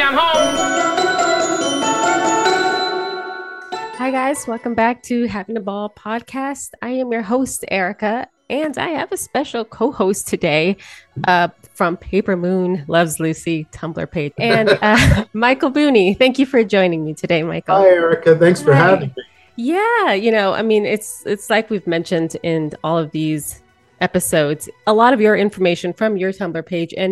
I'm home. Hi, guys. Welcome back to Having a Ball podcast. I am your host, Erica, and I have a special co host today from Paper Moon Loves Lucy Tumblr page, and Michael Booney. Thank you for joining me today, Michael. Hi, Erica. Thanks for Hi. having me. Yeah, I mean, it's like we've mentioned in all of these episodes, a lot of your information from your Tumblr page, and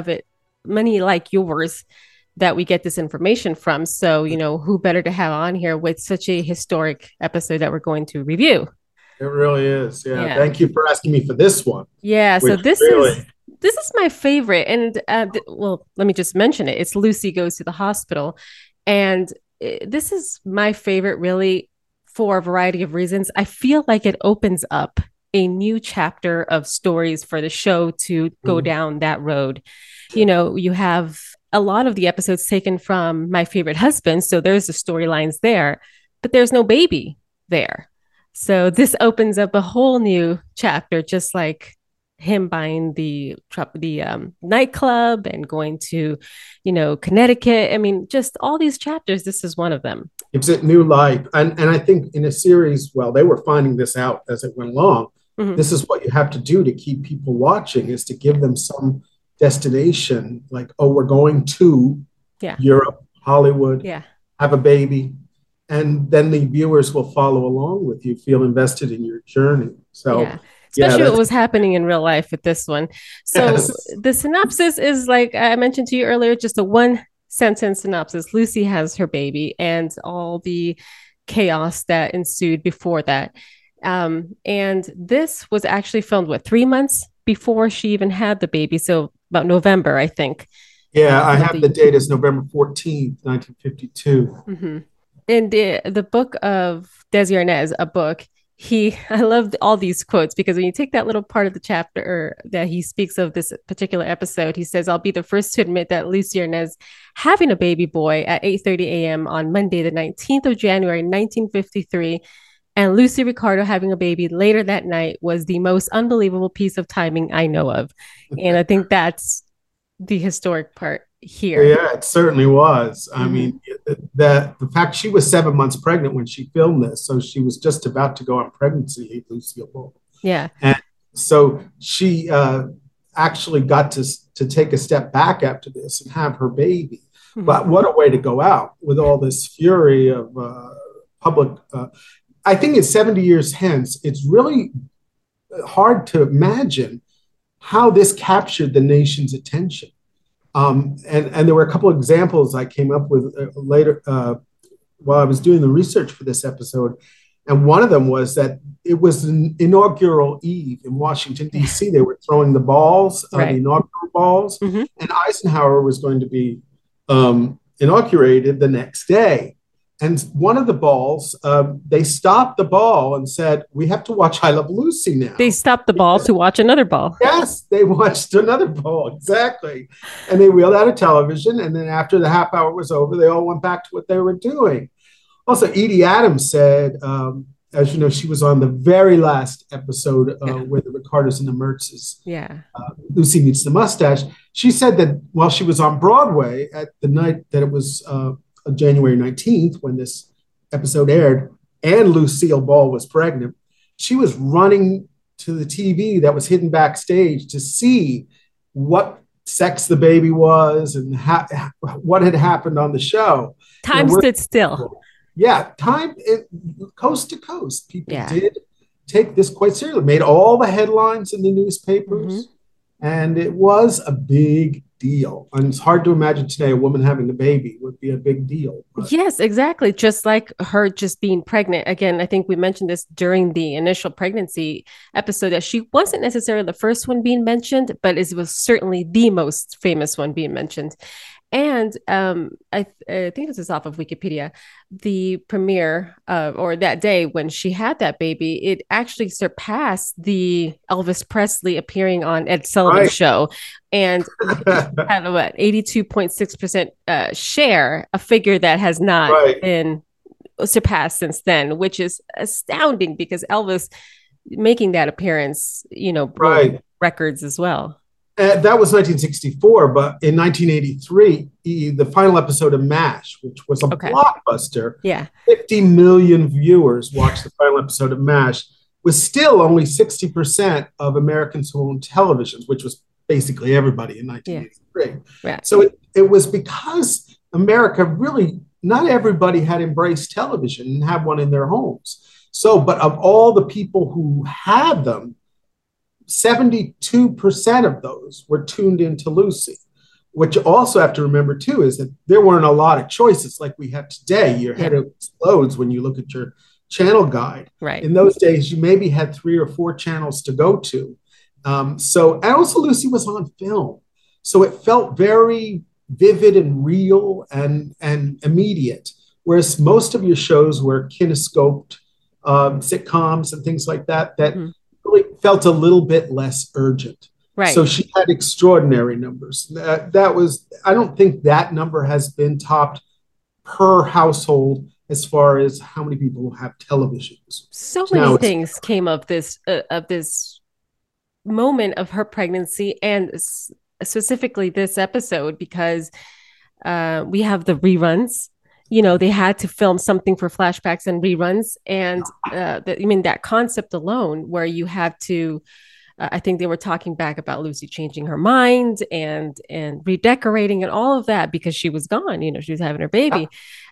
many like yours that we get this information from. So, who better to have on here with such a historic episode that we're going to review? It really is. Yeah. Yeah. Thank you for asking me for this one. Yeah. So Which really, this is my favorite. And well, let me just mention it. It's Lucy Goes to the Hospital. And this is my favorite, really, for a variety of reasons. I feel like it opens up a new chapter of stories for the show to go down that road. You have a lot of the episodes taken from My Favorite Husband. So there's the storylines there, but there's no baby there. So this opens up a whole new chapter, just like him buying the nightclub and going to, Connecticut. I mean, just all these chapters. This is one of them. gives it new life. And I think in a series, well, they were finding this out as it went along. Mhm. This is what you have to do to keep people watching, is to give them some destination, like, oh, we're going to Yeah. Europe, Hollywood, Yeah. have a baby. And then the viewers will follow along with you, feel invested in your journey. So, Yeah. Especially that's- what was happening in real life with this one. So Yes. the synopsis is, like I mentioned to you earlier, just a one sentence synopsis. Lucy has her baby and all the chaos that ensued before that. And this was actually filmed, 3 months before she even had the baby. So about November, I think. Yeah, I have the date as November 14th, 1952. Mm-hmm. In the book of Desi Arnaz, a book, I loved all these quotes, because when you take that little part of the chapter that he speaks of this particular episode, he says, "I'll be the first to admit that Lucy Arnaz having a baby boy at 8:30 a.m. on Monday, the 19th of January, 1953, and Lucy Ricardo having a baby later that night was the most unbelievable piece of timing I know of." And I think that's the historic part here. Yeah, it certainly was. I mean, the fact she was 7 months pregnant when she filmed this, so she was just about to go on pregnancy leave, Lucille Ball. Yeah. And so she actually got to take a step back after this and have her baby. But what a way to go out with all this fury of public. I think it's 70 years hence, it's really hard to imagine how this captured the nation's attention. And there were a couple of examples I came up with later while I was doing the research for this episode. And one of them was that it was an inaugural eve in Washington, D.C. They were throwing the balls, Right. the inaugural balls, Mhm. and Eisenhower was going to be inaugurated the next day. And one of the balls, they stopped the ball and said, "We have to watch I Love Lucy now." They stopped the ball to watch another ball. Yes, they watched another ball, exactly. And they wheeled out a television, and then after the half hour was over, they all went back to what they were doing. Also, Edie Adams said, as you know, she was on the very last episode where the Ricardos and the Mertzes, Yeah. Lucy Meets the Mustache. She said that while she was on Broadway at the night that it was January 19th, when this episode aired, and Lucille Ball was pregnant, she was running to the TV that was hidden backstage to see what sex the baby was and what had happened on the show. Time stood still. Yeah, coast to coast. People did take this quite seriously, made all the headlines in the newspapers, and it was a big deal. And it's hard to imagine today a woman having a baby would be a big deal. But. Yes, exactly. Just like her just being pregnant. Again, I think we mentioned this during the initial pregnancy episode, that she wasn't necessarily the first one being mentioned, but it was certainly the most famous one being mentioned. And I think this is off of Wikipedia. The premiere or that day when she had that baby, it actually surpassed the Elvis Presley appearing on Ed Sullivan's show, and had what 82.6% share, a figure that has not been surpassed since then, which is astounding because Elvis making that appearance, broke records as well. That was 1964, but in 1983, the final episode of MASH, which was a Okay. blockbuster, Yeah. 50 million viewers watched the final episode of MASH, was still only 60% of Americans who owned televisions, which was basically everybody in Yeah. 1983. Yeah. So it was because America really, not everybody had embraced television and had one in their homes. So, but of all the people who had them, 72% of those were tuned into Lucy. What you also have to remember too is that there weren't a lot of choices like we have today. Your head explodes when you look at your channel guide. Right. In those days, you maybe had 3 or 4 channels to go to. And also Lucy was on film. So it felt very vivid and real and immediate. Whereas most of your shows were kinescoped sitcoms and things like that, really felt a little bit less urgent. Right. So she had extraordinary numbers. That was, I don't think that number has been topped per household as far as how many people have televisions. So many things came of this moment of her pregnancy, and specifically this episode, because we have the reruns. You know, they had to film something for flashbacks and reruns. And that concept alone, where you have to, I think they were talking back about Lucy changing her mind and redecorating and all of that because she was gone. You know, she was having her baby.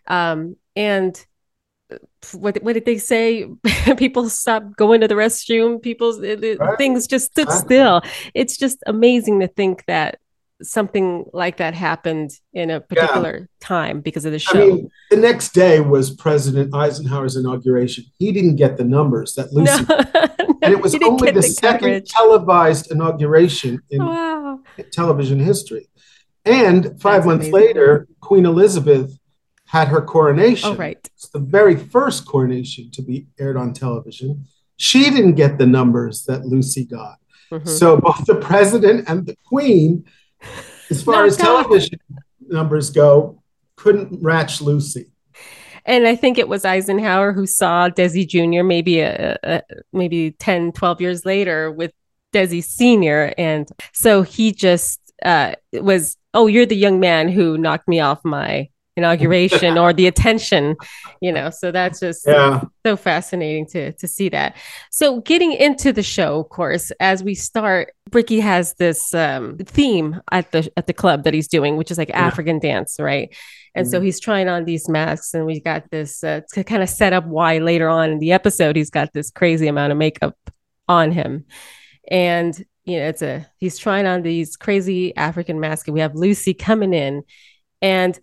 And what did they say? People stopped going to the restroom. Things just stood still. It's just amazing to think that something like that happened in a particular time because of the show. I mean, the next day was President Eisenhower's inauguration. He didn't get the numbers that Lucy and it was only the second televised inauguration in television history. And 5 months later, Queen Elizabeth had her coronation. Oh, right. It's the very first coronation to be aired on television. She didn't get the numbers that Lucy got. So both the president and the queen, as far as television numbers go, couldn't match Lucy. And I think it was Eisenhower who saw Desi Jr. maybe 10, 12 years later with Desi Sr. And so he just was, oh, you're the young man who knocked me off my inauguration or the attention, so that's just so fascinating to see that. So getting into the show, of course, as we start, Ricky has this theme at the club that he's doing, which is like African dance, right? And so he's trying on these masks, and we got this to kind of set up why later on in the episode he's got this crazy amount of makeup on him. And he's trying on these crazy African masks, and we have Lucy coming in, and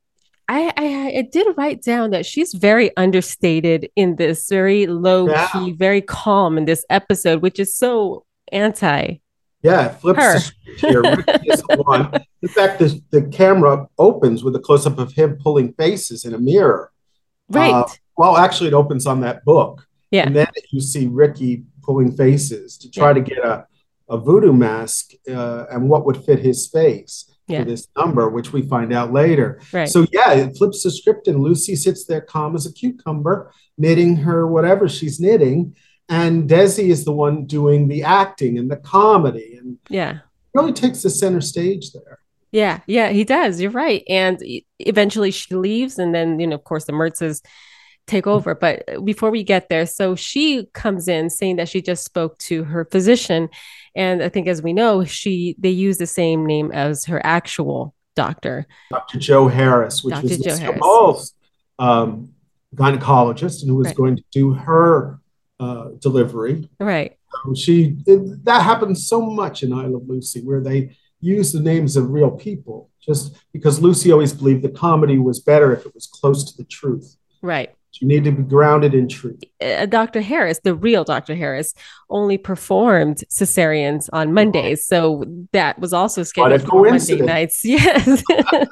I did write down that she's very understated in this, very low key, very calm in this episode, which is so anti. Yeah, it flips here. Ricky is the one. In fact, the camera opens with a close up of him pulling faces in a mirror. Right. Well, actually, it opens on that book. Yeah. And then you see Ricky pulling faces to try to get a voodoo mask and what would fit his face. For this number, which we find out later. Right. So it flips the script, and Lucy sits there calm as a cucumber, knitting her whatever she's knitting, and Desi is the one doing the acting and the comedy, and really takes the center stage there. Yeah, he does. You're right. And eventually she leaves, and then of course the Mertzes take over. But before we get there, so she comes in saying that she just spoke to her physician. And I think, as we know, they use the same name as her actual doctor. Dr. Joe Harris, which was Mr. Ball's gynecologist, and who was going to do her delivery. Right. That happens so much in I Love Lucy, where they use the names of real people, just because Lucy always believed the comedy was better if it was close to the truth. Right. You need to be grounded in truth. Dr. Harris, the real Dr. Harris, only performed cesareans on Mondays. So that was also scheduled for Monday nights. Yes.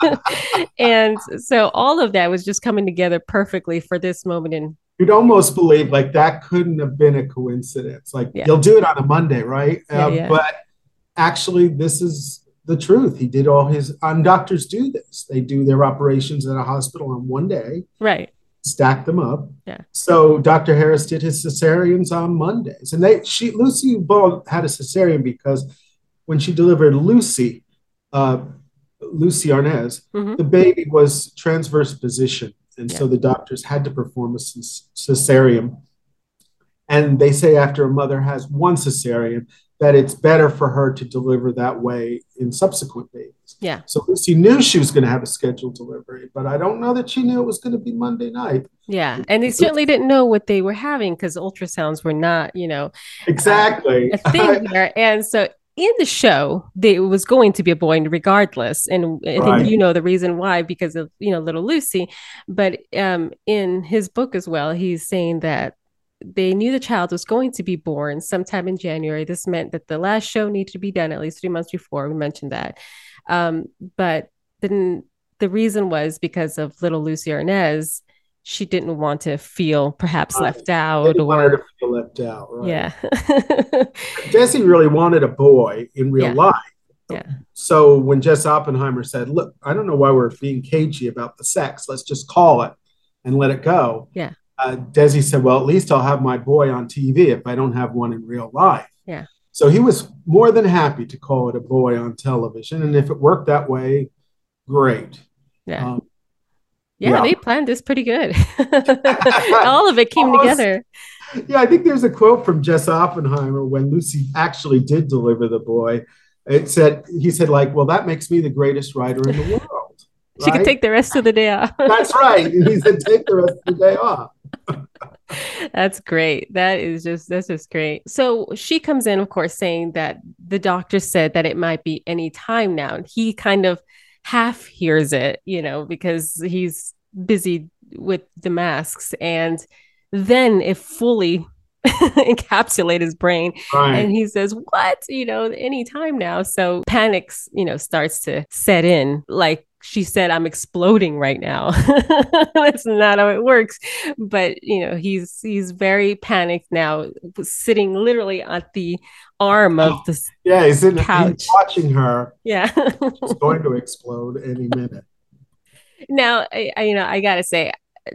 And so all of that was just coming together perfectly for this moment. You'd almost believe like that couldn't have been a coincidence. Like you'll do it on a Monday, right? But actually, this is the truth. He did and doctors do this. They do their operations at a hospital on one day. Right. Stack them up. Yeah. So Dr. Harris did his cesareans on Mondays, and Lucy Ball had a cesarean because when she delivered Lucy, uh, Lucy Arnaz, Hmm. the baby was transverse position. And Yeah. so the doctors had to perform a cesarean. And they say after a mother has one cesarean, that it's better for her to deliver that way in subsequent babies. Yeah. So Lucy knew she was going to have a scheduled delivery, but I don't know that she knew it was going to be Monday night. Yeah. And they certainly didn't know what they were having because ultrasounds were not, uh, Exactly. a thing there. And so in the show, it was going to be a boy regardless. And I think Right. the reason why, because of, little Lucy. But in his book as well, he's saying that they knew the child was going to be born sometime in January. This meant that the last show needed to be done at least 3 months before. We mentioned that. But then the reason was because of little Lucy Arnaz. She didn't want to feel perhaps Right. left They out didn't want her or, to feel left out. Right. yeah. Desi really wanted a boy in real Yeah. life. Yeah. So when Jess Oppenheimer said, "Look, I don't know why we're being cagey about the sex. Let's just call it and let it go." Yeah. Desi said, "Well, at least I'll have my boy on TV if I don't have one in real life." Yeah. So he was more than happy to call it a boy on television, and if it worked that way, great. Yeah. Um, Yeah. yeah. They planned this pretty good. All of it came Almost, together. yeah, I think there's a quote from Jess Oppenheimer when Lucy actually did deliver the boy. He said, like, well, that makes me the greatest writer in the world, She could right? take the rest of the day off. That's right. And he said, take the rest of the day off. That's great. That's just great. So she comes in, of course, saying that the doctor said that it might be any time now. And he kind of half hears it, because he's busy with the masks. And then it fully encapsulate his brain. And Right. he says, what? Anytime now. So panics, starts to set in. Like she said, I'm exploding right now. That's not how it works. But he's very panicked now, sitting literally at the arm of this Yeah, he's couch. watching her. Yeah. She's going to explode any minute. Now, I gotta say,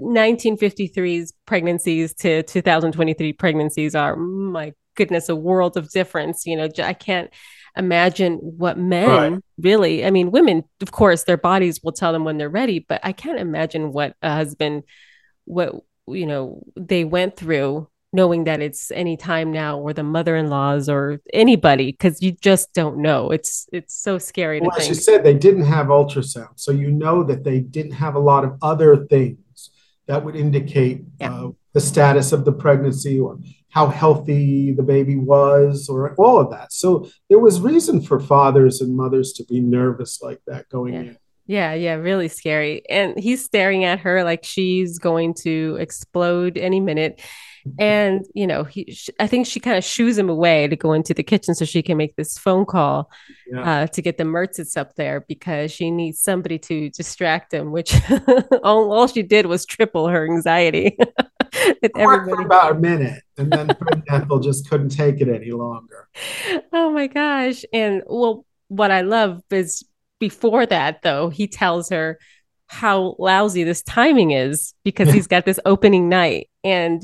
1953's pregnancies to 2023 pregnancies are, my goodness, a world of difference. I can't imagine what Right. men really, I mean, women, of course, their bodies will tell them when they're ready, but I can't imagine what a husband, what, they went through knowing that it's any time now, or the mother-in-laws or anybody, because you just don't know. It's so scary to Well, as you think. said, they didn't have ultrasound. So you know that they didn't have a lot of other things that would indicate Yeah. the status of the pregnancy or how healthy the baby was or all of that. So there was reason for fathers and mothers to be nervous like that going Yeah. in. Yeah, yeah, really scary. And he's staring at her like she's going to explode any minute. And, I think she kind of shoos him away to go into the kitchen so she can make this phone call Yeah. to get the Mertzes up there because she needs somebody to distract him, which all she did was triple her anxiety with It worked for everybody. about a minute, and then Fred Ethel just couldn't take it any longer. Oh my gosh. And well, what I love is before that, though, he tells her how lousy this timing is because he's got this opening night. And,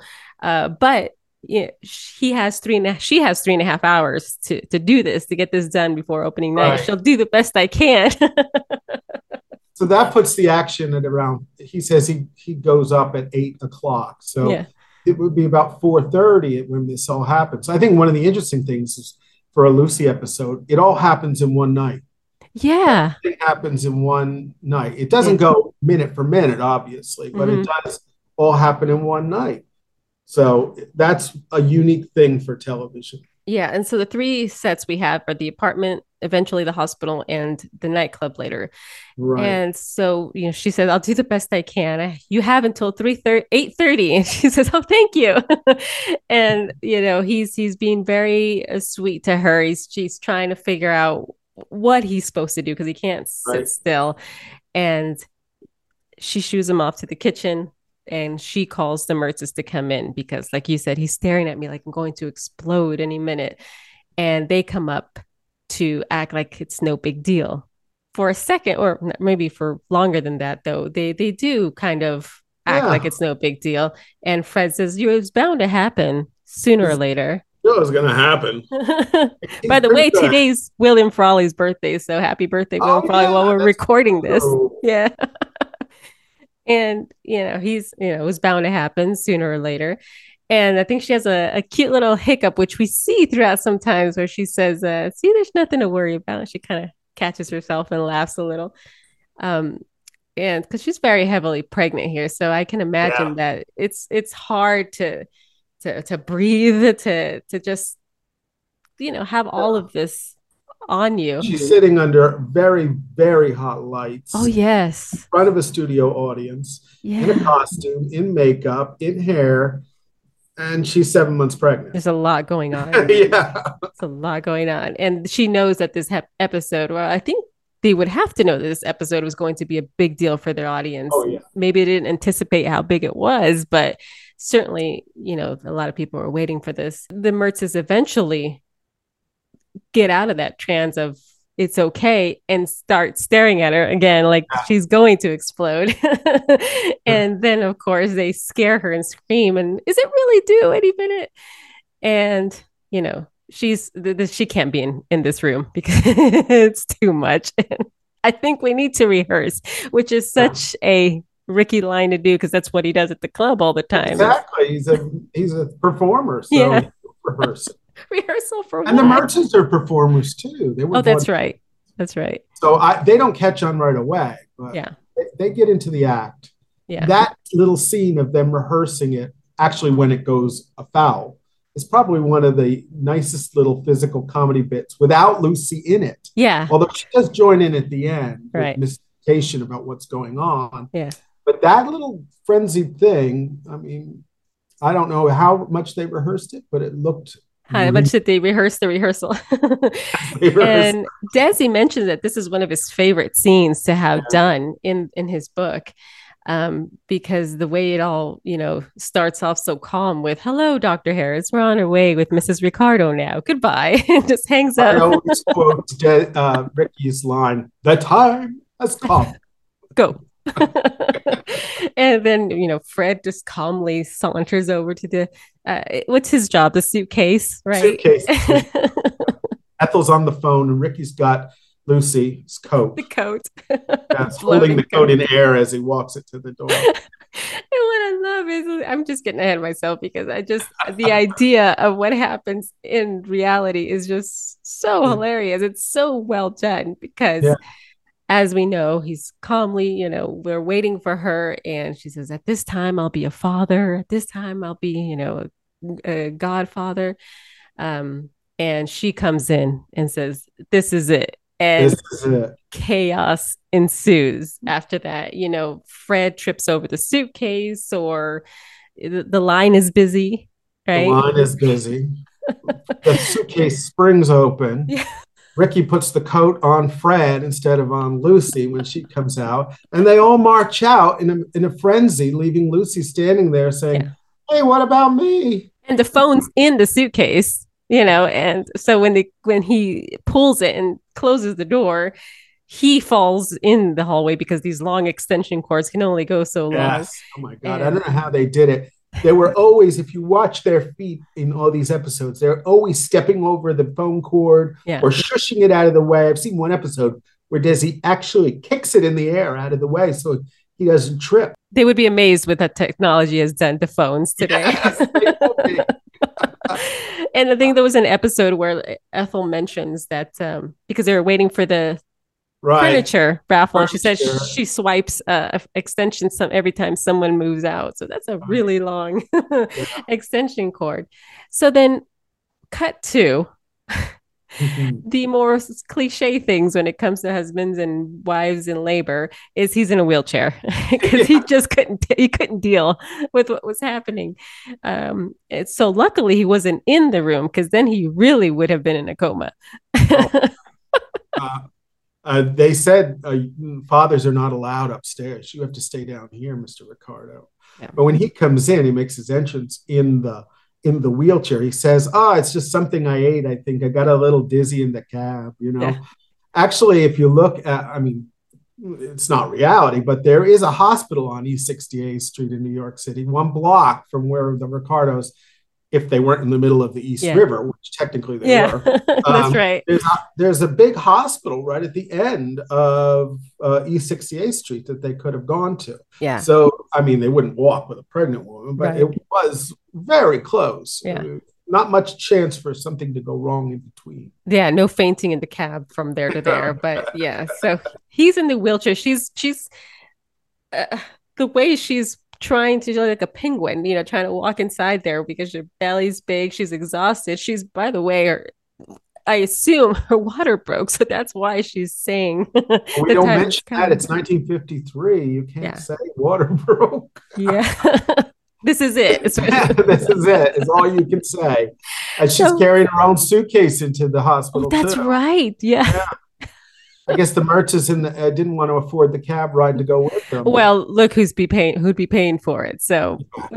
but he has she has 3.5 hours to do this, to get this done before opening night. Right. She'll do the best I can. So that puts the action at around. He says he goes up at 8 o'clock. So Yeah. it would be about 4:30 when this all happens. I think one of the interesting things is for a Lucy episode, it all happens in one night. Yeah. It happens in one night. It doesn't Yeah. go minute for minute, obviously, but it Mhm. does all happen in one night. So that's a unique thing for television. Yeah. And so the three sets we have are the apartment, eventually the hospital, and the nightclub later. Right. And so, she says, I'll do the best I can. You have until 8:30. And she says, oh, thank you. And, he's being very sweet to her. She's trying to figure out what he's supposed to do because he can't sit Right. still. And she shoos him off to the kitchen and she calls the Mertzes to come in because, like you said, he's staring at me like I'm going to explode any minute. And they come up to act like it's no big deal. For a second, or maybe for longer than that, though, they do kind of act like Yeah. it's no big deal. And Fred says, "You, it's bound to happen sooner or later." It was going to happen. He's By the pretty way, good. today's William Frawley's birthday, so happy birthday, William Oh Frawley, yeah, while we're that's recording this. true. Yeah. And, he's, it was bound to happen sooner or later. And I think she has a cute little hiccup, which we see throughout sometimes where she says, see, there's nothing to worry about. She kind of catches herself and laughs a little. Um, and because she's very heavily pregnant here. So I can Yeah. imagine that it's hard to breathe, to just, have all of this on you. She's sitting under very, very hot Oh, lights in yes. front of a studio audience in a Yeah. costume, in makeup, in hair, and she's 7 months pregnant. There's a lot going on. Yeah. It's a lot going on. And she knows that this episode, well, I think they would have to know that this episode was going to be a big deal for their audience. Oh, yeah. Maybe they didn't anticipate how big it was, but certainly, a lot of people were waiting for this. The Mertzes eventually get out of that trance of it's okay and start staring at her again like she's going to explode. And then of course they scare her and scream, and is it really due any minute? And she can't be in this room because it's too much. I think we need to rehearse, which is such a Ricky line to do because that's what he does at the club all the time. Exactly. He's a performer, so Yeah. rehearse. Rehearsal for And what? the Merchants are performers too. They were that's right. That's right. So they don't catch on right away, but Yeah. they get into the act. Yeah. That little scene of them rehearsing it, actually when it goes afoul, is probably one of the nicest little physical comedy bits without Lucy in it. Yeah. Although she does join in at the end Right. with mystification about what's going on. Yeah. But that little frenzied thing, I mean, I don't know how much they rehearsed it, but it looked. How much did they rehearse the rehearsal? And Desi mentioned that this is one of his favorite scenes to have done in his book, because the way it all, starts off so calm with "Hello, Dr. Harris. We're on our way with Mrs. Ricardo now. Goodbye." And just hangs up. I always quote Ricky's line, "The time has come. Go." And then Fred just calmly saunters over to the what's his job, the suitcase, right? Suitcase. Ethel's on the phone and Ricky's got Lucy's coat. The coat. That's holding the coat in air as he walks it to the door. And what I love is, I'm just getting ahead of myself because the idea of what happens in reality is just so hilarious. It's so well done because as we know, he's calmly, we're waiting for her. And she says, at this time, I'll be a father. At this time, I'll be, a godfather. And she comes in and says, this is it. And this is it. Chaos ensues after that. Fred trips over the suitcase, or the line is busy, right? The line is busy. The suitcase springs open. Yeah. Ricky puts the coat on Fred instead of on Lucy when she comes out, and they all march out in a frenzy, leaving Lucy standing there saying, "Hey, what about me?" And the phone's in the suitcase, and so when he pulls it and closes the door, he falls in the hallway because these long extension cords can only go so long. Oh my God, I don't know how they did it. They were always, if you watch their feet in all these episodes, they're always stepping over the phone cord or shushing it out of the way. I've seen one episode where Desi actually kicks it in the air out of the way so he doesn't trip. They would be amazed with what technology has done to phones today. Yes, and I think there was an episode where Ethel mentions that because they were waiting for the furniture raffle, and she said she swipes extension every time someone moves out. So that's a really long extension cord. So then cut to the more cliche things when it comes to husbands and wives in labor is he's in a wheelchair because he just couldn't deal with what was happening. So luckily he wasn't in the room, because then he really would have been in a coma. They said fathers are not allowed upstairs. You have to stay down here, Mr. Ricardo. Yeah. But when he comes in, he makes his entrance in the wheelchair. He says, it's just something I ate. I think I got a little dizzy in the cab, Yeah. Actually, if you look at, it's not reality, but there is a hospital on East 68th Street in New York City, one block from where the Ricardos if they weren't in the middle of the East Yeah. River, which technically they Yeah. were. That's right. There's a big hospital right at the end of East 68th Street that they could have gone to. Yeah. So, I mean, they wouldn't walk with a pregnant woman, but Right. it was very close. Yeah. Not much chance for something to go wrong in between. Yeah, no fainting in the cab from there to there, but yeah. So he's in the wheelchair. She's uh, the way she's trying to do like a penguin, trying to walk inside there because her belly's big. She's exhausted. She's, by the way, I assume her water broke, so that's why she's saying we don't mention that it's 1953. You can't say water broke. Yeah. This is it. This is it. It's all you can say. And she's carrying her own suitcase into the hospital. That's too. Right. Yeah. I guess the Mertzes didn't want to afford the cab ride to go with them. Well, look who'd be paying for it. So,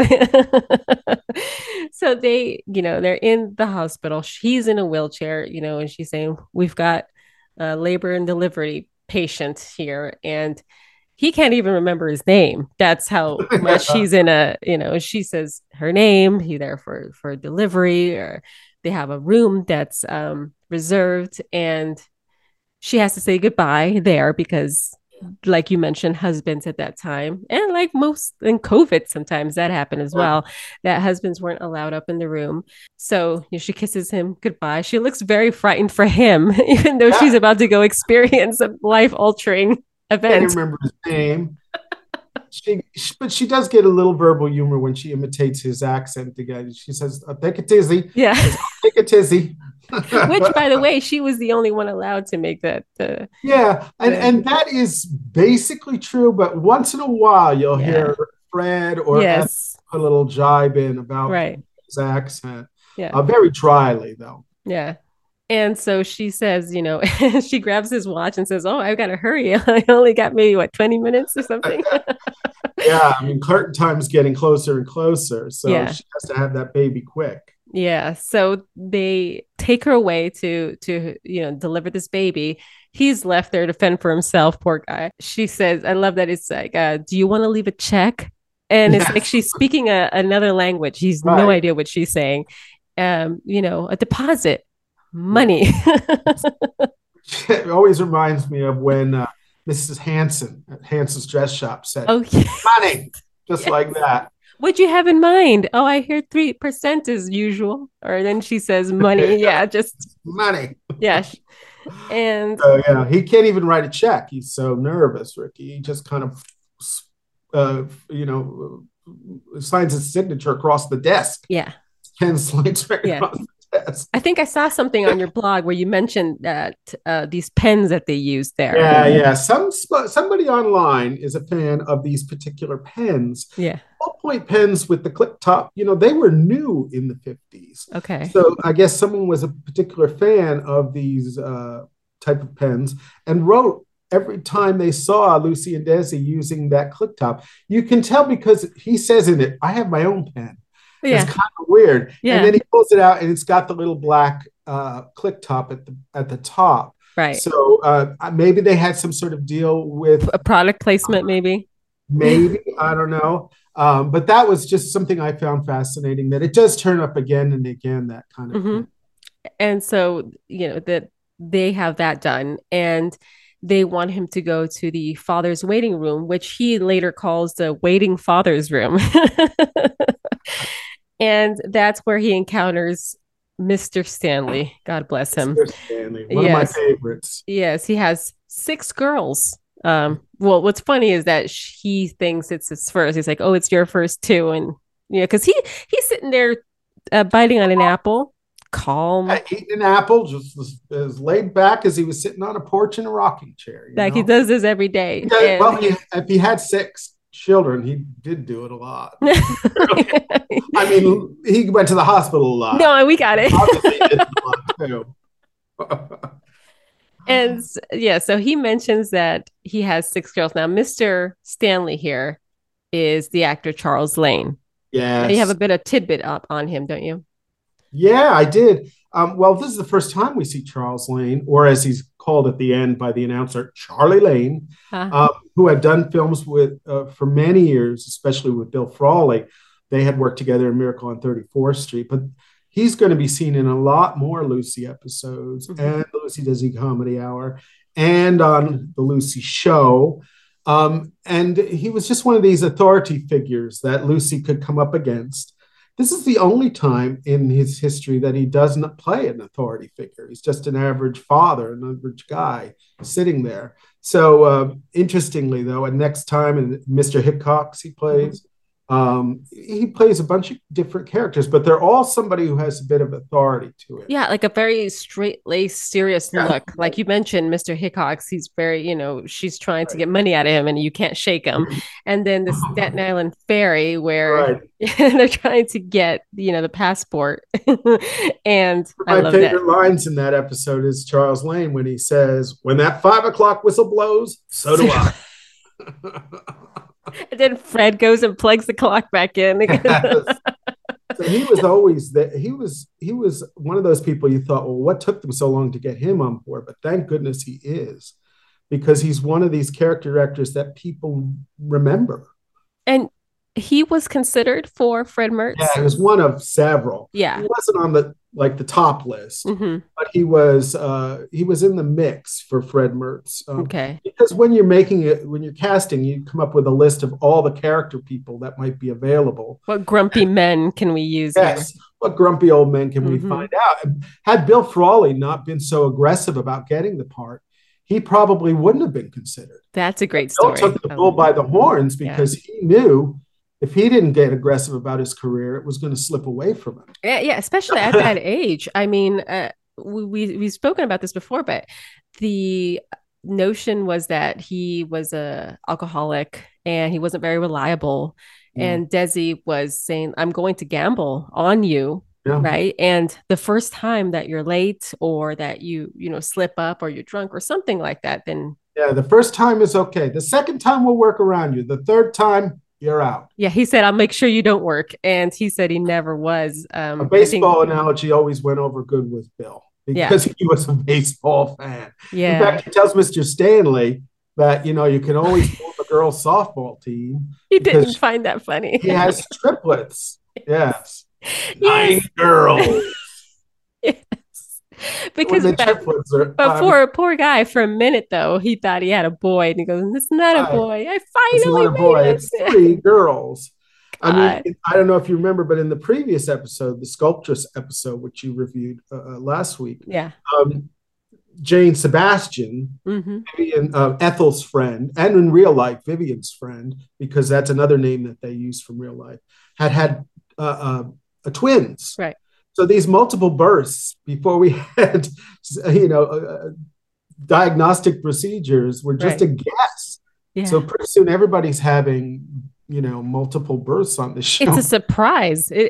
so they, they're in the hospital. She's in a wheelchair, and she's saying, "We've got a labor and delivery patient here," and he can't even remember his name. That's how much she's in she says her name. He there for delivery, or they have a room that's reserved, and she has to say goodbye there because, like you mentioned, husbands at that time, and like most in COVID, sometimes that happened as well, that husbands weren't allowed up in the room. So she kisses him goodbye. She looks very frightened for him, even though she's about to go experience a life-altering event. I can't remember his name. But she does get a little verbal humor when she imitates his accent again. She says, "Take it easy." Yeah. Take it easy. Which, by the way, she was the only one allowed to make that. And that is basically true. But once in a while, you'll hear Fred or put a little jibe in about his accent. Yeah. Very dryly, though. Yeah. And so she says, she grabs his watch and says, "Oh, I've got to hurry. I only got maybe 20 minutes or something." Yeah, I mean, curtain time's getting closer and closer, so she has to have that baby quick. Yeah, so they take her away to deliver this baby. He's left there to fend for himself, poor guy. She says, I love that it's like, "Do you want to leave a check?" And it's like she's speaking another language. He's no idea what she's saying. A deposit. Money. It always reminds me of when Mrs. Hanson at Hanson's Dress Shop said, "Money," just like that. What'd you have in mind? "Oh, I hear 3% as usual." Or then she says, "Money." Yeah, just money. Yeah. And he can't even write a check. He's so nervous, Ricky. He just kind of, signs his signature across the desk. Yeah. Pen slides right across the desk. I think I saw something on your blog where you mentioned that these pens that they use there. Yeah. Somebody online is a fan of these particular pens. Yeah. Ballpoint pens with the clip top, they were new in the 50s. Okay. So I guess someone was a particular fan of these type of pens and wrote every time they saw Lucy and Desi using that clip top. You can tell because he says in it, "I have my own pen." Yeah. It's kind of weird. Yeah. And then he pulls it out and it's got the little black click top at the top. Right. So maybe they had some sort of deal with a product placement, maybe. Maybe, I don't know. But that was just something I found fascinating, that it does turn up again and again, that kind of thing. And so, that they have that done, and they want him to go to the father's waiting room, which he later calls the waiting father's room. And that's where he encounters Mr. Stanley. God bless him. Mr. Stanley, one of my favorites. Yes, he has 6 girls. Well, what's funny is that he thinks it's his first. He's like, "Oh, it's your first too," and because he's sitting there biting on an apple, calm, eating an apple, just as laid back as he was sitting on a porch in a rocking chair. He does this every day. Well, if he had 6 children, he did do it a lot. I mean, he went to the hospital a lot. No, we got it. Obviously, he did a lot too. And so he mentions that he has 6 girls. Now, Mr. Stanley here is the actor Charles Lane. Yeah. You have a bit of tidbit up on him, don't you? Yeah, I did. Well, this is the first time we see Charles Lane, or as he's called at the end by the announcer, Charlie Lane, who had done films with for many years, especially with Bill Frawley. They had worked together in Miracle on 34th Street, but he's going to be seen in a lot more Lucy episodes and the Lucy Dizzy Comedy Hour and on the Lucy Show. And he was just one of these authority figures that Lucy could come up against. This is the only time in his history that he doesn't play an authority figure. He's just an average father, an average guy sitting there. So interestingly, though, and next time in Mr. Hickox he plays a bunch of different characters, but they're all somebody who has a bit of authority to it. Yeah, like a very straight-laced, serious look. Like you mentioned, Mr. Hickox, he's very, she's trying to get money out of him and you can't shake him. And then the Staten Island Ferry, where they're trying to get, the passport. And my favorite lines in that episode is Charles Lane when he says, "When that 5 o'clock whistle blows, so do I." And then Fred goes and plugs the clock back in. So he was always that. He was one of those people you thought, well, what took them so long to get him on board? But thank goodness he is, because he's one of these character actors that people remember. And he was considered for Fred Mertz. Yeah, he was one of several. Yeah, he wasn't on the top list, but he was in the mix for Fred Mertz. Okay, because when you're casting, you come up with a list of all the character people that might be available. What grumpy men can we use? Yes, here? What grumpy old men can we find out? Had Bill Frawley not been so aggressive about getting the part, he probably wouldn't have been considered. That's a great story. Bill took the bull by the horns because he knew if he didn't get aggressive about his career, it was going to slip away from him. Yeah, especially at that age. I mean, we've spoken about this before, but the notion was that he was a alcoholic and he wasn't very reliable. And Desi was saying, "I'm going to gamble on you." Yeah. Right. And the first time that you're late or that you slip up or you're drunk or something like that, then. Yeah, the first time is okay. The second time we'll work around you. The third time, you're out. Yeah, he said, "I'll make sure you don't work." And he said he never was. A baseball analogy always went over good with Bill because he was a baseball fan. Yeah. In fact, he tells Mr. Stanley that, you can always form a girls' softball team. He didn't find that funny. He has triplets. Yes. 9 girls. Yes. Because for a poor guy, for a minute though, he thought he had a boy, and he goes, "It's not a boy. I finally made it. It's 3 girls." God. I mean, I don't know if you remember, but in the previous episode, the Sculptress episode, which you reviewed last week, Jane Sebastian, Vivian, Ethel's friend, and in real life, Vivian's friend, because that's another name that they use from real life, had twins. Right. So these multiple births before we had, diagnostic procedures were just a guess. Yeah. So pretty soon everybody's having, multiple births on the show. It's a surprise. In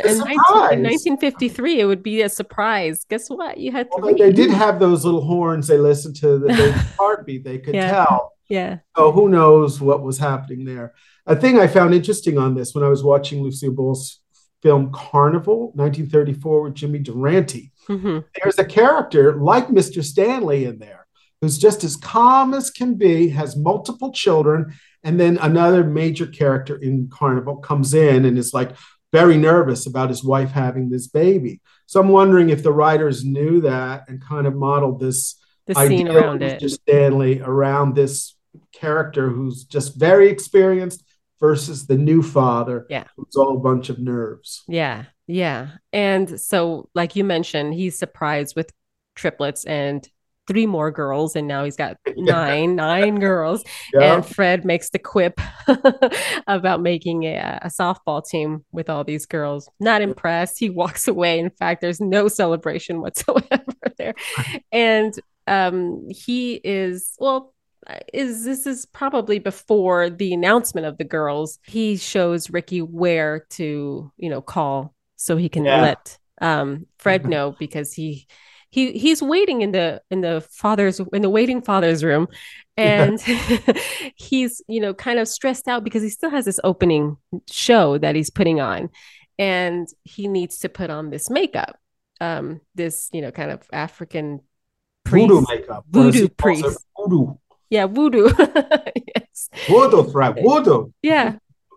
1953, it would be a surprise. Guess what? You had 3. They did have those little horns. They listened to the baby's heartbeat. They could tell. Yeah. So who knows what was happening there? A thing I found interesting on this when I was watching Lucille Ball's film Carnival, 1934, with Jimmy Durante. There's a character like Mr. Stanley in there who's just as calm as can be, has multiple children, and then another major character in Carnival comes in and is like very nervous about his wife having this baby. So I'm wondering if the writers knew that and kind of modeled the scene around it. Mr. Stanley around this character who's just very experienced versus the new father, who's all a bunch of nerves. Yeah. And so, like you mentioned, he's surprised with triplets and 3 more girls, and now he's got 9 girls. Yeah. And Fred makes the quip about making a softball team with all these girls. Not impressed. He walks away. In fact, there's no celebration whatsoever there. And he is, this is probably before the announcement of the girls. He shows Ricky where to, call so he can let Fred know, because he's waiting in the waiting father's room, and he's kind of stressed out because he still has this opening show that he's putting on, and he needs to put on this makeup, this kind of African priest, voodoo priest. Voodoo. Yeah, voodoo. Yes. Voodoo, Fred. Voodoo. Yeah.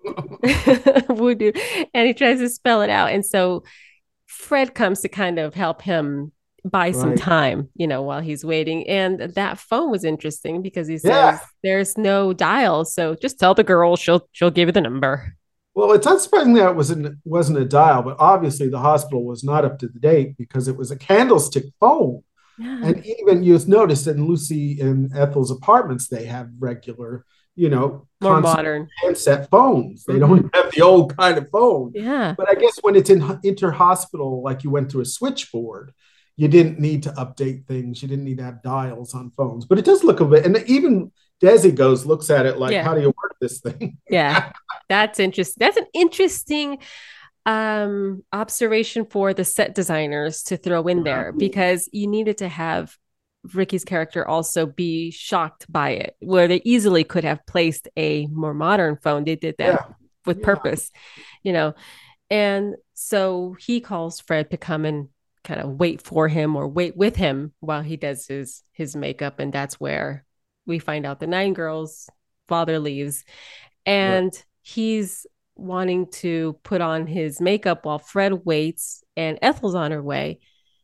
voodoo, and he tries to spell it out. And so Fred comes to kind of help him buy some Right. time, while he's waiting. And that phone was interesting because he Yeah. says there's no dial, so just tell the girl, she'll give you the number. Well, it's unsurprising that it wasn't a dial, but obviously the hospital was not up to the date because it was a candlestick phone. Yeah, And even you've noticed in Lucy and Ethel's apartments, they have regular, more constant modern. handset phones. They Hmm. don't have the old kind of phone. Yeah. But I guess when it's in inter-hospital, like you went through a switchboard, you didn't need to update things. You didn't need to have dials on phones. But it does look a bit, and even Desi looks at it like, Yeah. how do you work this thing? Yeah. That's interesting. That's an interesting observation for the set designers to throw in there because you needed to have Ricky's character also be shocked by it, where they easily could have placed a more modern phone. They did that Yeah. with Yeah. purpose, you know. And so he calls Fred to come and kind of wait for him or wait with him while he does his makeup. And that's where we find out the Nine Girls' father leaves. Right. And he's wanting to put on his makeup while Fred waits and Ethel's on her way.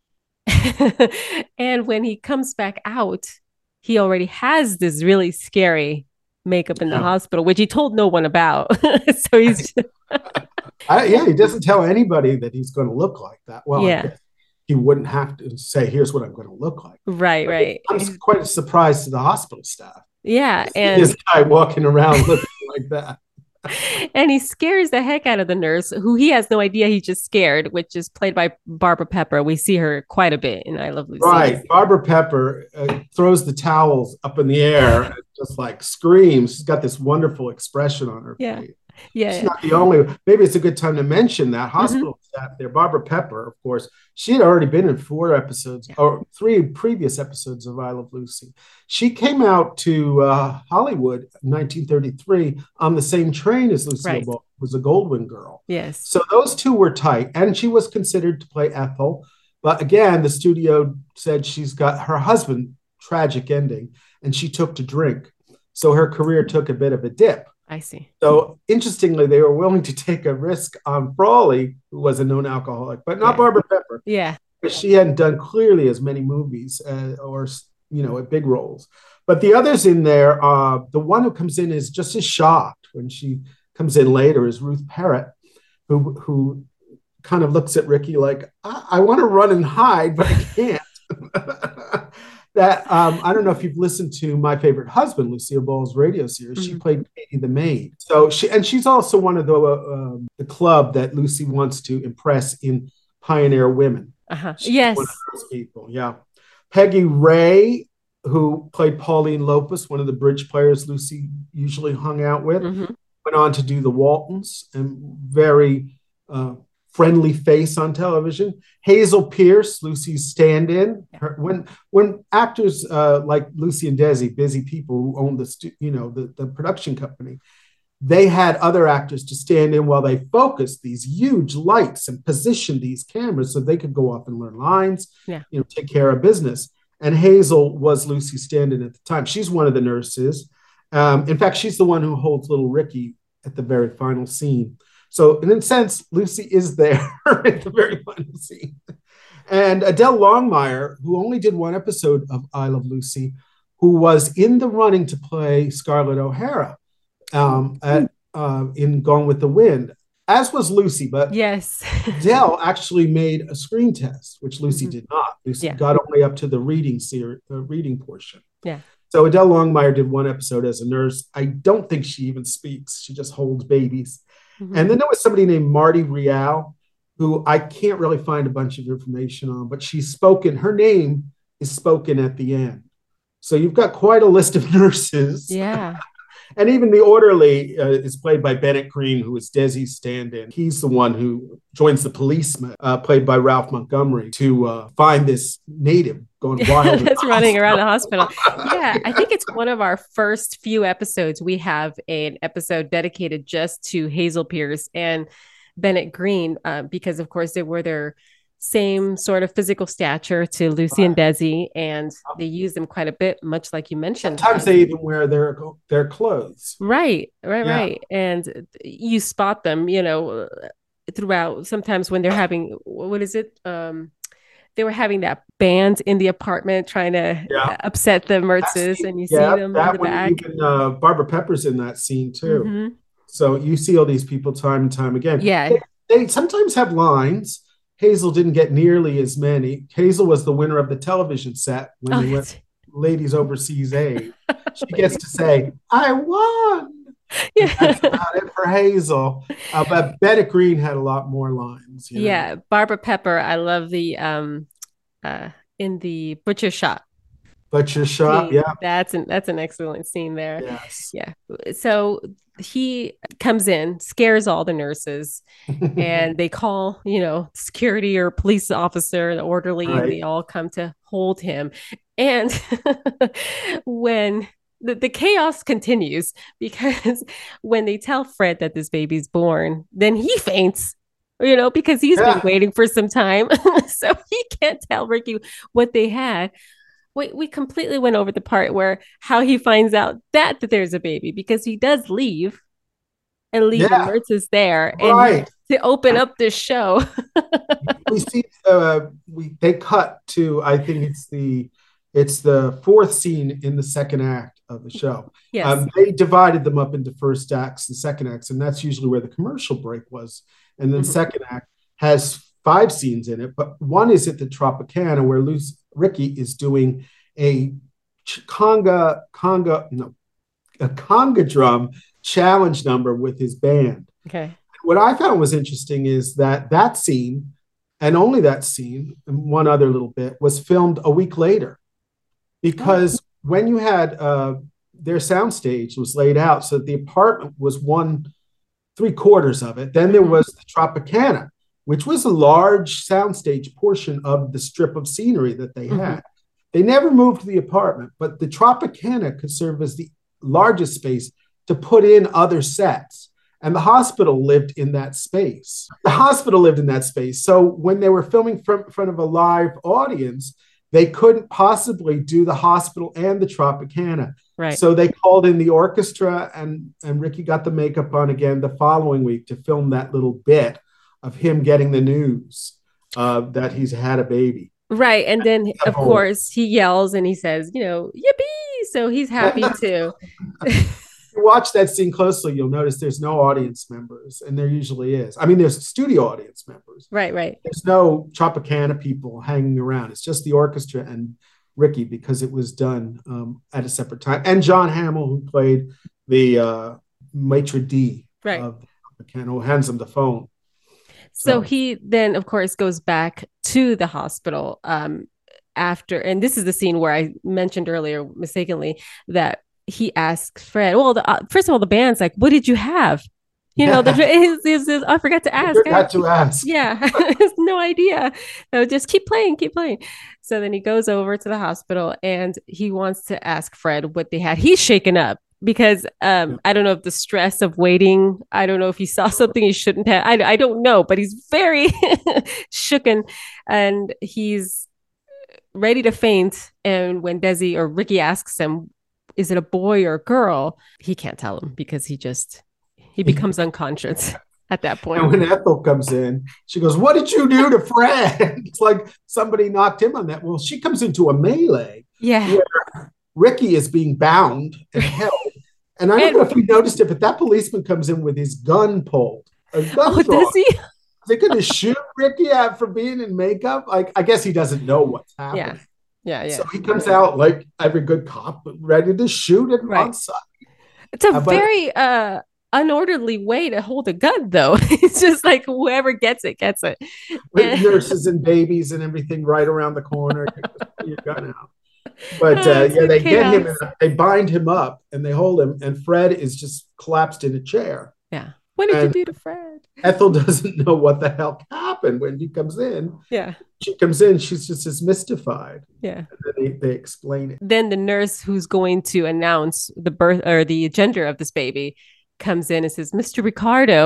And when he comes back out, he already has this really scary makeup in the Yeah. hospital, which he told no one about. So he's Yeah, he doesn't tell anybody that he's going to look like that. Well, I yeah, guess he wouldn't have to say, here's what I'm going to look like. right, But right. I'm quite a surprise to the hospital staff. Yeah, This and guy walking around looking like that. and he scares the heck out of the nurse, who he has no idea he just scared, which is played by Barbara Pepper. We see her quite a bit in I Love Lucy. Right. Barbara Pepper throws the towels up in the air and just like screams. She's got this wonderful expression on her Yeah, face. She's yeah. not the only. Maybe it's a good time to mention that Mm-hmm. hospital staff there. Barbara Pepper, of course, she had already been in 4 episodes Yeah. or 3 previous episodes of I Love Lucy. She came out to Hollywood in 1933 on the same train as Lucille Right. Ball, who was a Goldwyn girl. Yes. So those two were tight, and she was considered to play Ethel. But again, the studio said she's got her husband, tragic ending, and she took to drink. So her career took a bit of a dip. I see. So interestingly, they were willing to take a risk on Frawley, who was a known alcoholic, but not Yeah. Barbara Pepper, Yeah. because she hadn't done clearly as many movies or big roles. But the others in there, the one who comes in is just as shocked when she comes in later is Ruth Parrott, who kind of looks at Ricky like, I want to run and hide, but I can't. That I don't know if you've listened to My Favorite Husband, Lucille Ball's radio series. Mm-hmm. She played Katie the maid. So she's also one of the club that Lucy wants to impress in Pioneer Women. Uh-huh. Yes. One of those people. Yeah. Peggy Ray, who played Pauline Lopez, one of the bridge players Lucy usually hung out with, went on to do the Waltons and very friendly face on television. Hazel Pierce, Lucy's stand-in. When actors like Lucy and Desi, busy people who own the production company, they had other actors to stand in while they focused these huge lights and positioned these cameras so they could go off and learn lines, take care of business. And Hazel was Lucy's stand-in at the time. She's one of the nurses. In fact, she's the one who holds little Ricky at the very final scene. So in a sense, Lucy is there at the very final scene. And Adele Longmire, who only did 1 episode of I Love Lucy, who was in the running to play Scarlett O'Hara in Gone with the Wind, as was Lucy. But yes, Adele actually made a screen test, which Lucy did not. Lucy got only up to the reading portion. Yeah. So Adele Longmire did 1 episode as a nurse. I don't think she even speaks. She just holds babies. And then there was somebody named Marty Rial, who I can't really find a bunch of information on, but she's spoken. Her name is spoken at the end. So you've got quite a list of nurses. Yeah. And even the orderly is played by Bennett Green, who is Desi's stand-in. He's the one who joins the policeman, played by Ralph Montgomery, to find this native going wild. That's running around the hospital. Yeah, I think it's one of our first few episodes. We have an episode dedicated just to Hazel Pierce and Bennett Green, because, of course, they were their same sort of physical stature to Lucy and Desi, and they use them quite a bit, much like you mentioned. Sometimes they even wear their clothes. Right. Yeah. And you spot them, throughout. Sometimes when they're having, what is it? They were having that band in the apartment trying to upset the Mertzes, and you see them in the back. Even Barbara Pepper's in that scene too. Mm-hmm. So you see all these people time and time again. Yeah. They sometimes have lines. Hazel didn't get nearly as many. Hazel was the winner of the television set when they went Ladies Overseas Aid. She gets to say, "I won." Yeah. That's about it for Hazel. But Bennett Green had a lot more lines. Yeah. Barbara Pepper, I love the in the butcher shop. Yeah. That's an excellent scene there. Yes. Yeah. So he comes in, scares all the nurses, and they call, security or police officer, the orderly, and they all come to hold him. And when the chaos continues, because when they tell Fred that this baby's born, then he faints, because he's been waiting for some time. So he can't tell Ricky what they had. We completely went over the part where how he finds out that there's a baby, because he does leave and leave the Mertzes there and to open up this show. We see they cut to, I think it's the fourth scene in the second act of the show. Yes. They divided them up into first acts and second acts, and that's usually where the commercial break was. And then second act has 5 scenes in it, but one is at the Tropicana where Ricky is doing a conga drum challenge number with his band. Okay. What I found was interesting is that scene, and only that scene, and one other little bit, was filmed a week later, because when you had their soundstage was laid out so that the apartment was 1/3 of it. Then there was the Tropicana, which was a large soundstage portion of the strip of scenery that they had. They never moved the apartment, but the Tropicana could serve as the largest space to put in other sets. And the hospital lived in that space. So when they were filming in front of a live audience, they couldn't possibly do the hospital and the Tropicana. Right. So they called in the orchestra, and Ricky got the makeup on again the following week to film that little bit of him getting the news that he's had a baby. Right. And then, of course, he yells and he says, yippee. So he's happy too. If you watch that scene closely, you'll notice there's no audience members, and there usually is. I mean, there's studio audience members. Right. There's no Tropicana people hanging around. It's just the orchestra and Ricky, because it was done at a separate time. And John Hamill, who played the maitre d' of the Tropicana, who hands him the phone. So he then, of course, goes back to the hospital after, and this is the scene where I mentioned earlier mistakenly that he asks Fred, well, first of all, the band's like, what did you have? I forgot to ask. Yeah, no idea. No, just keep playing. So then he goes over to the hospital and he wants to ask Fred what they had. He's shaken up because I don't know if the stress of waiting, I don't know if he saw something he shouldn't have. I don't know, but he's very shooken and he's ready to faint. And when Desi or Ricky asks him, is it a boy or a girl? He can't tell him because he becomes unconscious at that point. And when Ethel comes in, she goes, what did you do to Fred? It's like somebody knocked him on that. Well, she comes into a melee. Yeah. Where Ricky is being bound and held. And I don't know if you noticed it, but that policeman comes in with his gun pulled. Does he? Is he going to shoot Ricky out for being in makeup? I guess he doesn't know what's happening. Yeah. So he comes out like every good cop, ready to shoot it on sight. It's a very unorderly way to hold a gun, though. It's just like whoever gets it. With nurses and babies and everything right around the corner. Pull your gun out. But they get him, and they bind him up, and they hold him, and Fred is just collapsed in a chair. Yeah. What did you do to Fred? Ethel doesn't know what the hell happened when he comes in. Yeah. She comes in, she's just as mystified. Yeah. And then they explain it. Then the nurse who's going to announce the birth or the gender of this baby comes in and says, Mr. Ricardo,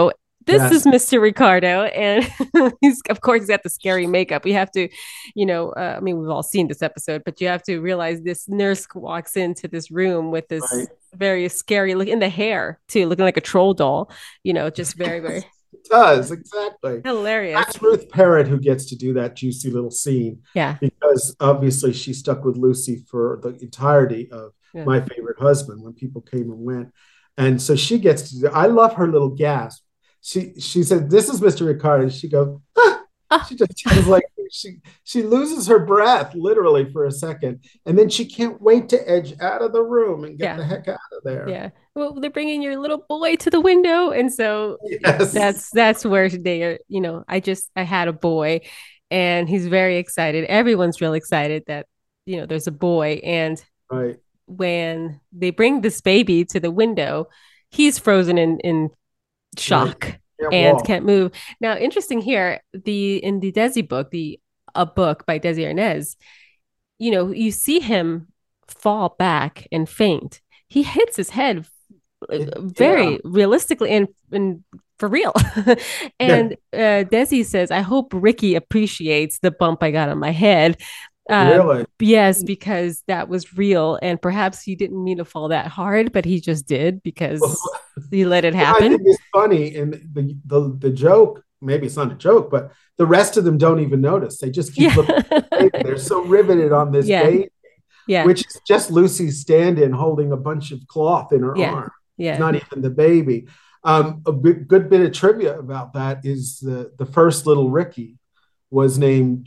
this is Yes, Mr. Ricardo. And he's, of course, he's got the scary makeup. We have to, I mean, we've all seen this episode, but you have to realize this nurse walks into this room with this right. very scary look in the hair, too, looking like a troll doll, just very, very It does, exactly. hilarious. That's Ruth Parrott who gets to do that juicy little scene Yeah. because obviously she stuck with Lucy for the entirety of Yeah. My Favorite Husband when people came and went. And so she gets to do, I love her little gasp. She said, "This is Mr. Ricardo." And she goes, ah! Oh, She just sounds like she loses her breath literally for a second. And then she can't wait to edge out of the room and get yeah. the heck out of there. Yeah. Well, they're bringing your little boy to the window. And so Yes. that's where they are, I had a boy and he's very excited. Everyone's real excited that, there's a boy. And Right. when they bring this baby to the window, he's frozen in Right. shock Can't and walk. can't move. Now, interesting here, in the Desi book, the a book by Desi Arnaz, you see him fall back and faint. He hits his head Yeah. very realistically and for real. Yeah. And Desi says, "I hope Ricky appreciates the bump I got on my head." Uh, Really. yes, because that was real, and perhaps he didn't mean to fall that hard, but he just did because he let it I think happen. it's funny, and the joke, maybe it's not a joke, but the rest of them don't even notice. They just keep Yeah, looking at the baby. They're so riveted on this yeah, baby, yeah, which is just Lucy's stand-in holding a bunch of cloth in her yeah, arm. It's yeah. not even the baby. Good bit of trivia about that is the first little Ricky was named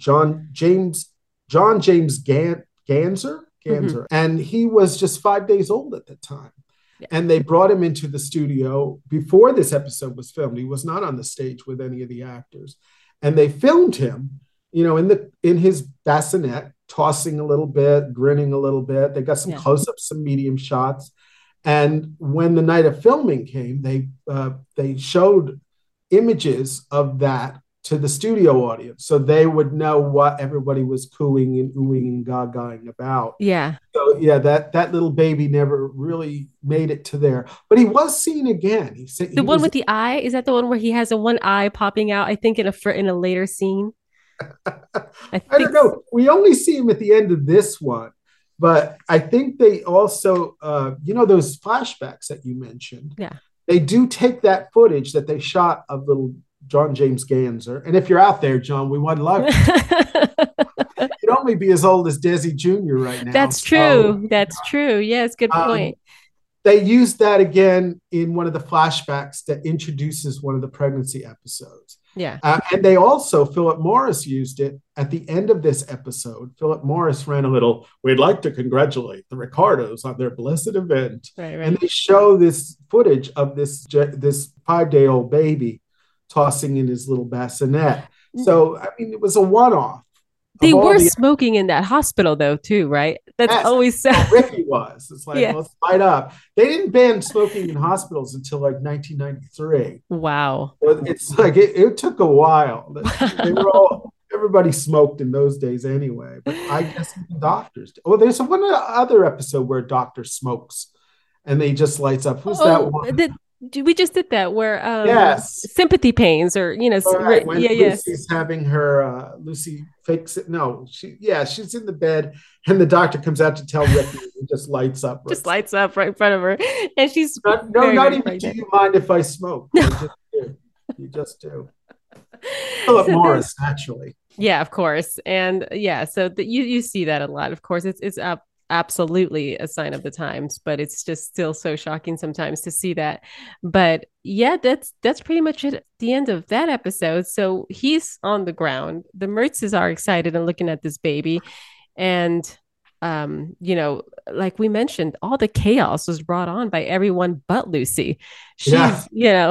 John James Ganser, Hmm. and he was just 5 days old at the time. Yeah, And they brought him into the studio before this episode was filmed. He was not on the stage with any of the actors, and they filmed him, in his bassinet, tossing a little bit, grinning a little bit. They got some yeah, close-ups, some medium shots, and when the night of filming came, they showed images of that to the studio audience, so they would know what everybody was cooing and oohing and gagaing about. yeah. So yeah, that little baby never really made it to there, but he was seen again. He said The he one was. with the eye, is that the one where he has a one eye popping out? I think in a later scene. I I don't think. know. We only see him at the end of this one, but I think they also, those flashbacks that you mentioned. Yeah. They do take that footage that they shot of little John James Ganser, and if you're out there, John, we would love you. You'd only be as old as Desi Jr. right now. That's So true. That's true. Yes, good um, point. they used that again in one of the flashbacks that introduces one of the pregnancy episodes. Yeah. And they also, Philip Morris used it at the end of this episode. Philip Morris ran a little, "We'd like to congratulate the Ricardos on their blessed event." Right, And right. they show this footage of this 5-day-old baby tossing in his little bassinet. So, I mean, it was a one-off They of all were the. smoking in that hospital though, too, right? That's Yes, always so. how Ricky was. It's like, Yeah. let's light up. They didn't ban smoking in hospitals until like 1993. Wow. So it's like it took a while. They were all everybody smoked in those days anyway. But I guess even doctors. Oh, there's one other episode where a doctor smokes and they just lights up. Who's that Oh, one? we just did that where Yes. sympathy pains or All right. When yeah, yeah. Lucy's having her Lucy fakes it. No, she's in the bed and the doctor comes out to tell Ricky and just lights up. Just lights up right in front of her. And she's No, very, not very even do pregnant. you mind if I smoke? No. You just do. You just do. Philip So then, Morris, naturally. yeah, of course. And yeah, so you see that a lot. Of course, it's absolutely a sign of the times, but it's just still so shocking sometimes to see that. But yeah, that's pretty much it at the end of that episode. So he's on the ground. The Mertzes are excited and looking at this baby. And like we mentioned, all the chaos was brought on by everyone but Lucy. Yeah.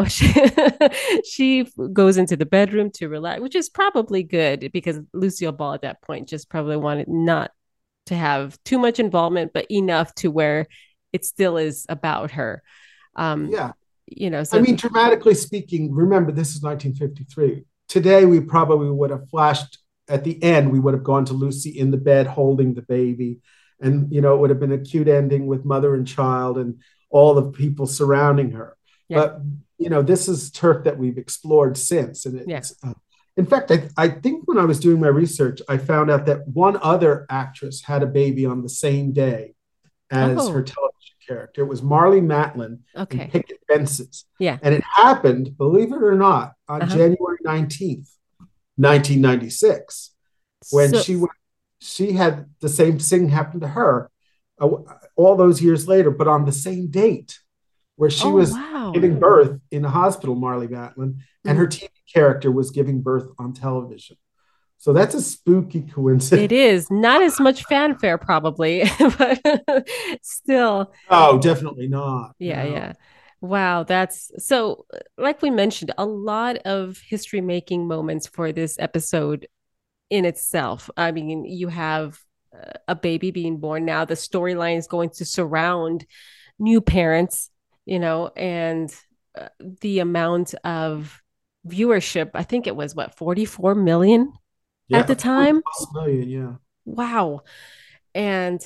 She goes into the bedroom to relax, which is probably good because Lucille Ball at that point just probably wanted not to have too much involvement, but enough to where it still is about her. Yeah. So I mean, dramatically speaking, remember this is 1953. Today, we probably would have flashed at the end. We would have gone to Lucy in the bed holding the baby, and it would have been a cute ending with mother and child and all the people surrounding her. Yeah. But this is turf that we've explored since, and Yeah. it's. In fact, I think when I was doing my research, I found out that one other actress had a baby on the same day as her Oh, television character. It was Marlee Matlin and okay. Picket Fences. Yeah. And it happened, believe it or not, on Uh-huh. January 19th, 1996, when So, she had the same thing happen to her uh, all those years later, but on the same date where she oh, was wow. giving birth in a hospital, Marlee Matlin, and her Mhm. TV character was giving birth on television. So that's a spooky It coincidence. is not as much fanfare, probably, but still, Oh, definitely not. yeah, No. yeah. Wow, that's so, like we mentioned, a lot of history making moments for this episode in itself. I mean, you have a baby being born now, the storyline is going to surround new parents, and the amount of viewership, I think it was what, 44 million at Yeah, the 40 time. plus million. Yeah. Wow. And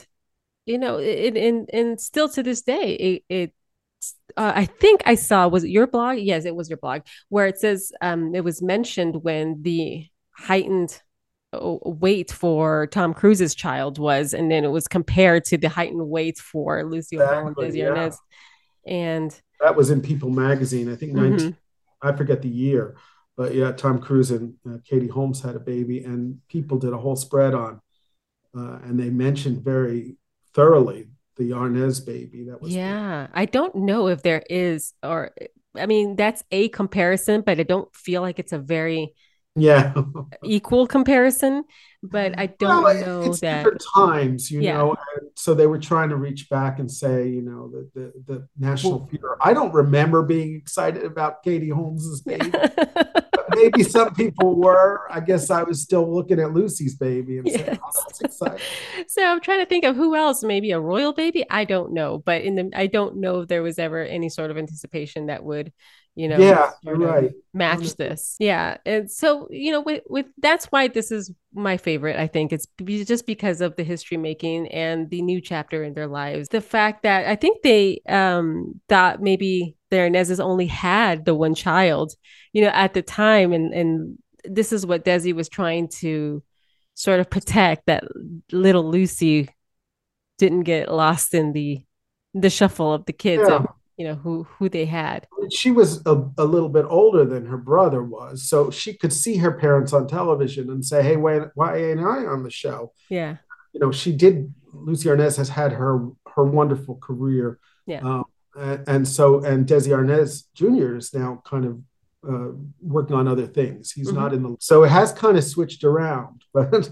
and still to this day, I think I saw, was it your blog? Yes, it was your blog, where it says it was mentioned when the heightened weight for Tom Cruise's child was, and then it was compared to the heightened weight for Lucille Ball and Exactly. Desi Yeah. Arnaz. And That was in People magazine. I think 19, mhm, I forget the year, but yeah, Tom Cruise and Katie Holmes had a baby, and People did a whole spread on, and they mentioned very thoroughly the Arnaz baby that was born. yeah, I don't know if there is, or I mean, that's a comparison, but I don't feel like it's a very Yeah. equal comparison. But I Well, don't know it's that. different times, Yeah. and so they were trying to reach back and say, the national Well, fear. I don't remember being excited about Katie Holmes's baby. yeah. Maybe some people were. I guess I was still looking at Lucy's baby and saying, "Oh, Yes. that's exciting." So I'm trying to think of who else, maybe a royal baby. I don't know, but I don't know if there was ever any sort of anticipation that would, Yeah, you're sort of right. match this. Yeah. And so, with that's why this is my favorite. I think it's just because of the history making and the new chapter in their lives. The fact that I think they thought maybe their Nez's only had the one child, at the time, and this is what Desi was trying to sort of protect, that little Lucy didn't get lost in the shuffle of the kids Yeah, of who they had. she was a little bit older than her brother was, so she could see her parents on television and say, "Hey, why ain't I on the show?" Yeah. She did. Lucy Arnaz has had her wonderful career, Yeah. um, and Desi Arnaz Jr. is now kind of working on other things. He's Mm-hmm. not in the so it has kind of switched around, but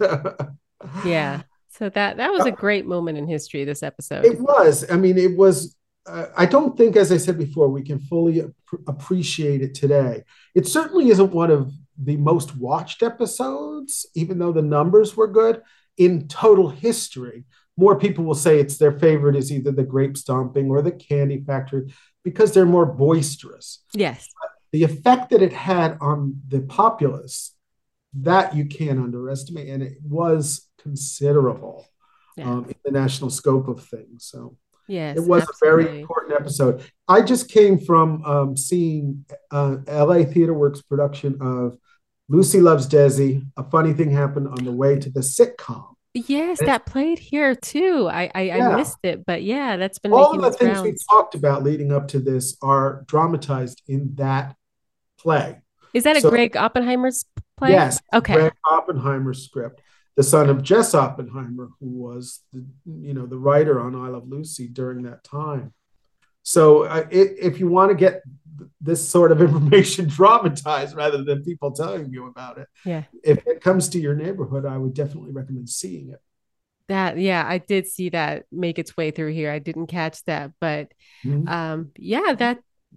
Yeah. So that was a great moment in history, this episode. it was. I mean, it was. I don't think, as I said before, we can fully appreciate it today. It certainly isn't one of the most watched episodes, even though the numbers were good in total history. More people will say it's their favorite is either the grape stomping or the candy factory because they're more boisterous. Yes. The effect that it had on the populace, that you can't underestimate, and it was considerable Yeah. in the national scope of things. So it Yes, was a very absolutely. important episode. I just came from seeing LA Theater Works production of Lucy Loves Desi. A funny thing happened on the way to the sitcom. Yes, And that played here too. I yeah, missed it, but yeah, that's been all making of the its things we rounds. talked about leading up to this are dramatized in that play. Is that a So Greg Oppenheimer's play? yes, Okay. Greg Oppenheimer's script, the son of Jess Oppenheimer, who was the writer on I Love Lucy during that time. So if you want to get this sort of information dramatized rather than people telling you about it, Yeah. if it comes to your neighborhood, I would definitely recommend seeing it. Yeah, I did see that make its way through here. I didn't catch that, but Mhm. yeah, that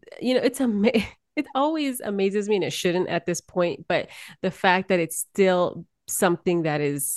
it always amazes me, and it shouldn't at this point, but the fact that it's still something that is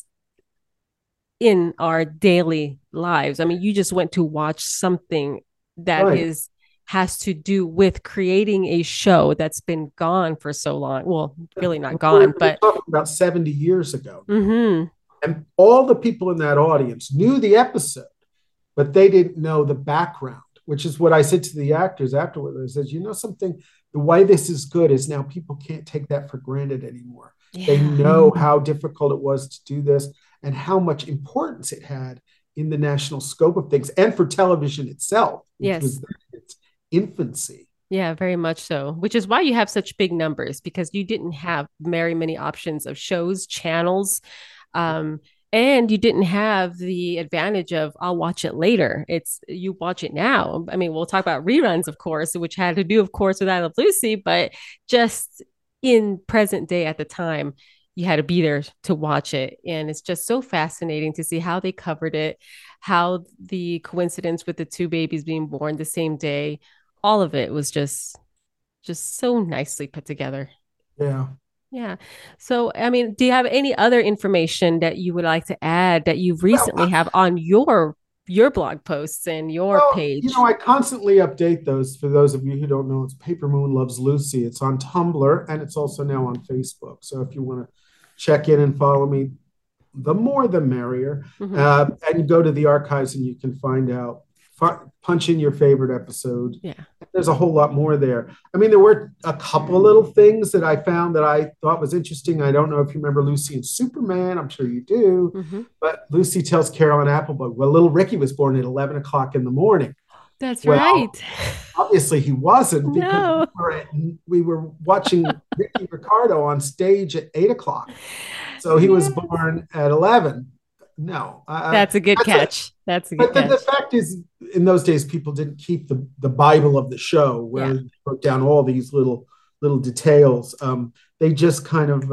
in our daily lives. I mean, you just went to watch something that Right. is has to do with creating a show that's been gone for so long. Well, really not We're gone, but talking about 70 years ago. mhm. And all the people in that audience knew the episode, but they didn't know the background. which is what I said to the actors afterward. I said, you know something, the way this is good is now people can't take that for granted anymore. They know how difficult it was to do this and how much importance it had in the national scope of things and for television itself, which was in its infancy. Yeah, very much so, which is why you have such big numbers, because you didn't have very many options of shows, channels, and you didn't have the advantage of I'll watch it later. It's you watch it now. I mean, we'll talk about reruns, of course, which had to do, of course, with I Love Lucy, but just in present day at the time, you had to be there to watch it. And it's just so fascinating to see how they covered it, how the coincidence with the two babies being born the same day, all of it was just so nicely put together. Yeah. Yeah. So, I mean, do you have any other information that you would like to add that you've recently have on your blog posts and your page? You know, I constantly update those. For those of you who don't know, it's Paper Moon Loves Lucy. It's on Tumblr and it's also now on Facebook. So if you want to check in and follow me, the more the merrier. And go to the archives and you can find out, punch in your favorite episode. Yeah. There's a whole lot more there. I mean, there were a couple of little things that I found that I thought was interesting. I don't know if you remember Lucy and Superman. I'm sure you do. But Lucy tells Carolyn Applebug, well, little Ricky was born at 11 o'clock in the morning. That's right. Obviously, he wasn't, because we were watching Ricky Ricardo on stage at 8 o'clock. So he was born at 11. No. That's a good catch. That's a good catch. But the fact is, in those days, people didn't keep the Bible of the show where they wrote down all these little details. They just kind of,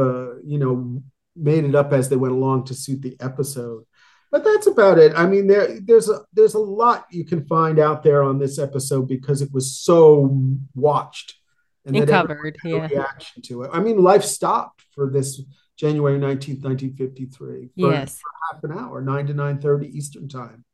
made it up as they went along to suit the episode. But that's about it. I mean, there's a lot you can find out there on this episode because it was so watched and covered. Yeah. Reaction to it. I mean, life stopped for this January 19th, 1953. For half an hour, 9 to 9:30 Eastern time.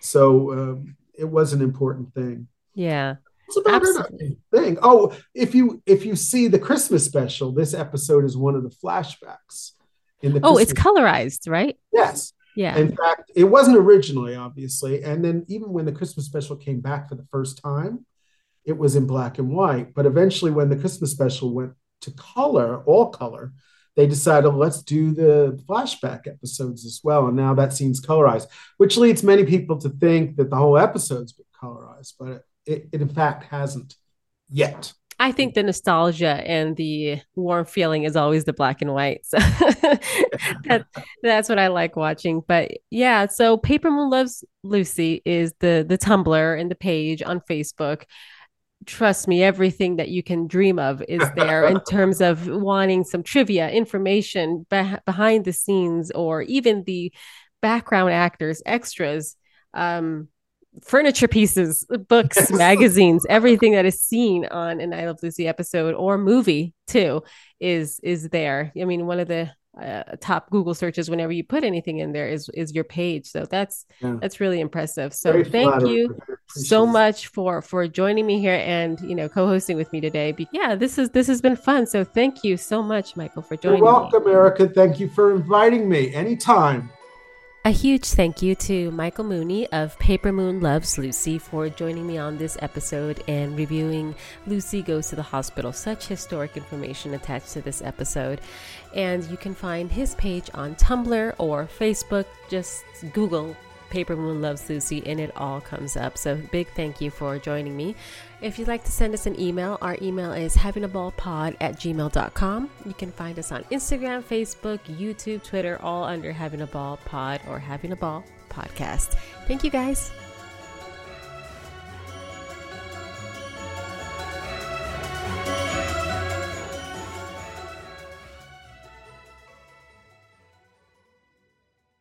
So it was an important thing. Yeah. It's about a thing. Oh, if you see the Christmas special, this episode is one of the flashbacks in the. It's colorized, right? Yes. Yeah. In fact, it wasn't originally, obviously. And then even when the Christmas special came back for the first time, it was in black and white. But eventually, when the Christmas special went to color, all color, they decided, let's do the flashback episodes as well. And now that scene's colorized, which leads many people to think that the whole episode's been colorized, but it in fact hasn't yet. I think the nostalgia and the warm feeling is always the black and white. So that's what I like watching. But yeah, so Paper Moon Loves Lucy is the Tumblr and the page on Facebook. Trust me, everything that you can dream of is there in terms of wanting some trivia, information behind the scenes, or even the background actors, extras, furniture pieces, books, magazines, everything that is seen on an I Love Lucy episode or movie too is there. I mean, one of the top Google searches whenever you put anything in there is your page. So that's really impressive. So thank you so much for joining me here and co-hosting with me today. But yeah, this has been fun. So thank you so much, Michael, for joining me. You're welcome, Erica. Thank you for inviting me anytime. A huge thank you to Michael Mooney of Paper Moon Loves Lucy for joining me on this episode and reviewing Lucy Goes to the Hospital. Such historic information attached to this episode. And you can find his page on Tumblr or Facebook. Just Google Paper Moon Loves Lucy and it all comes up. So big thank you for joining me. If you'd like to send us an email, our email is havingaballpod@gmail.com. You can find us on Instagram, Facebook, YouTube, Twitter, all under Having a Ball Pod or Having a Ball Podcast. Thank you guys.